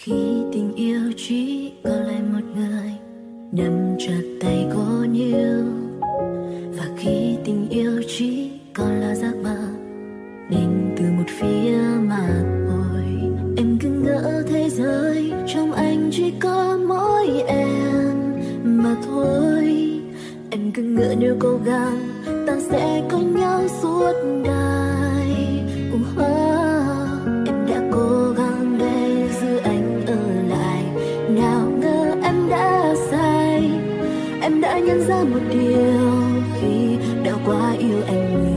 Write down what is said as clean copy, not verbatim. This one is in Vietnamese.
Khi tình yêu chỉ còn lại một người nắm chặt tay cô níu, và khi tình yêu chỉ còn là giấc mơ đến từ một phía mà thôi. Em cứ ngỡ thế giới trong anh chỉ có mỗi em mà thôi. Em cứ ngỡ nếu cố gắng ta sẽ có nhau suốt đời. Em đã cố gắng để giữ anh ở lại, nào ngờ em đã sai. Em đã nhận ra một điều khi đã quá yêu anh nhiều.